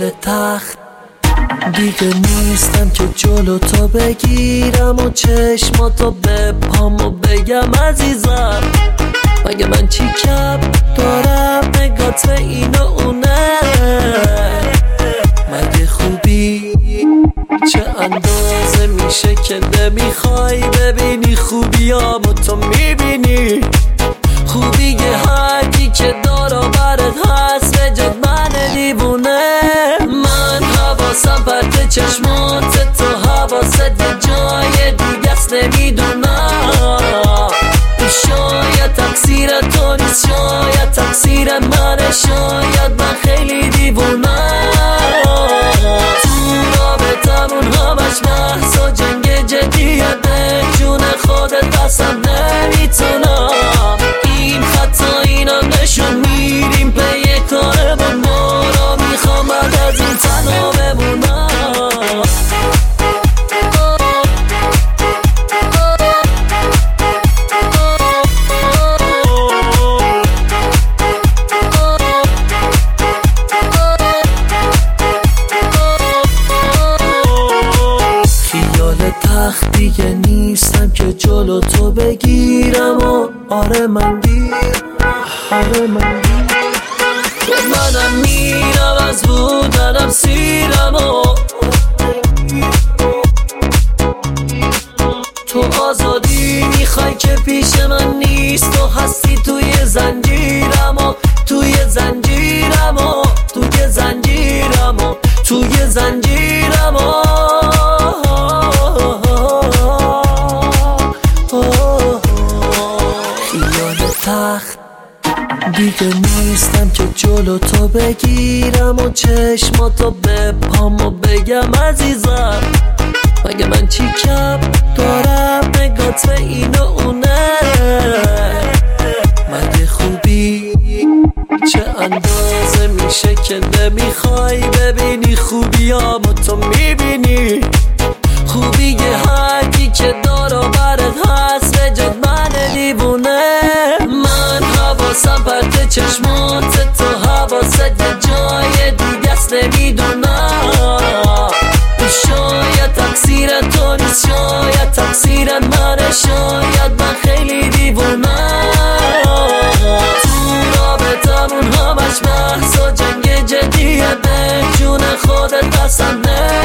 تخت دیگه نیستم که جلو تو بگیرم و چشماتو بپام و بگم عزیزم مگه من چی کم دارم نگات به این و اونه مگه خوبی چه اندازه میشه که نمیخوای ببینی خوبیامو تو میبینی خوبی هرکی که دارا برات هست به جد من دیوونه من حواسم پرت چشمات تو حواست یه جای دیگه است نمیدونم شاید تقصیر تو نیست شاید تقصیر منه شاید من خیلی دیوونم تو رابطمون همش بحث و جنگ جدیه به جون خودت قسم نمیتونم این خطا اینا نشون میریم پی کارمون ما را میخوام بعد از این تنها بمونم تخت دیگه نیستم که جلو تو بگیرم و آره من منم میرم از بودنم سیرم و تو آزادی میخوای که پیش من نیست تو هستی توی زنجیرم و توی زنجیرم و توی زنجیرم و توی زنجیرم و تخت دیگه نیستم که جلو تو بگیرم و چشماتو بپام و بگم عزیزم مگه من چی کم دارم نگات به این و اونه مگه خوبی چه اندازه میشه که نمیخوای ببینی خوبیامو تو میبینی خوبی هرکی که دارا برات هست به جد من دیوونه من حواسم پرت چشمات تو حواست یه جای دیگه است نمیدونم شاید تقصیر تو نیست شاید تقصیر منه شاید من خیلی دیوونم تو رابطمون همش بحث و جنگ جدیه به جون خودت قسم